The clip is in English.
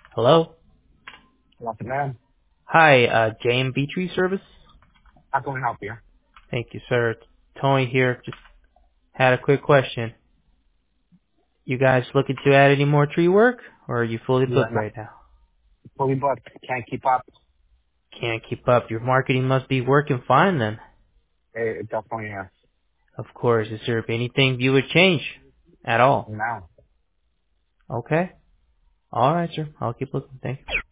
Hello? Nothing, man. Hi, JMB Tree Service? How can we help you? Thank you, sir. It's Tony here. Just had a quick question. You guys looking to add any more tree work, or are you fully Yeah, booked no, right now? fully booked. Can't keep up. Can't keep up. Your marketing must be working fine then. It definitely is. Of course. Is there anything you would change at all? No. Okay. All right, sir. I'll keep looking. Thank you.